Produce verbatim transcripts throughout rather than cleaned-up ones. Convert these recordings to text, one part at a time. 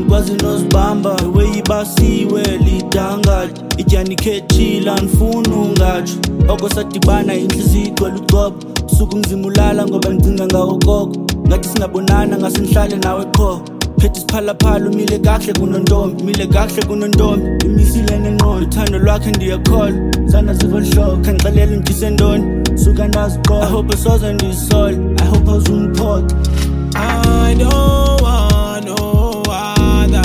kwazi nozibamba weyibasiwe lidangathi ityani khethila nifuna ungatsho oko sadibana inhliziyo igcwele ucobo suku ngizimulala ngoba ngicinga ngawo koko ngathi singabonana ngase nihlale nawe qho phethe isiphalaphala umile kahle kunontombi umile kahle kunontombi imisile nenqondo uthando lwakhe ndiyakholwa sana zivohloko khandixelela undise ntoni suka ndaziqola I hope asoze ndiyisole I hope awuzungiphoxa I don't want no other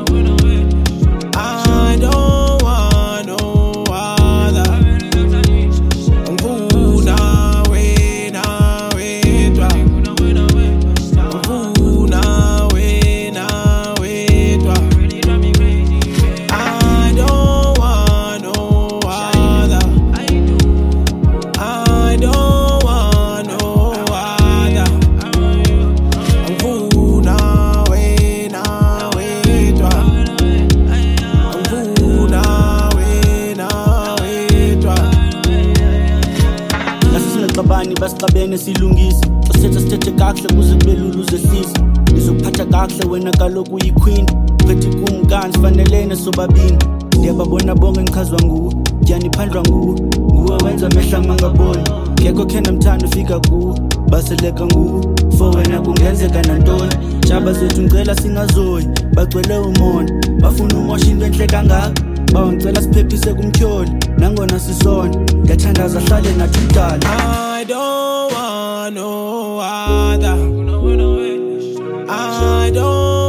I don't want no other ngifuna wena wedwa ngifuna wena wedwa I don't want no other I don't want no other ngifuna wena wedwa ngifuna wena wedwa nasisingexabani basixabene silungise xasetha sithethe kakuhle kuze kube lula uzehlise ndizokuphatha kakuhle wena kaloku uyiqueen phethe kumkani sifanelene sobabini ndiyababona bonke ngichazwa nguwe ndiyaniphandlwa nguwe nguwe wenza amehla amangaboni ngekho khena mthando ufika kuwe baseleka nguwe for wena kungenzeka nantoni jaba zethu ngicela singazoyi bagcwele umona bafuna umosha into enhle kangaka bawangicela siphephise kumtyholi nangona sisona ngiyathandaza ahlale nathi umdala I don't want no other I don't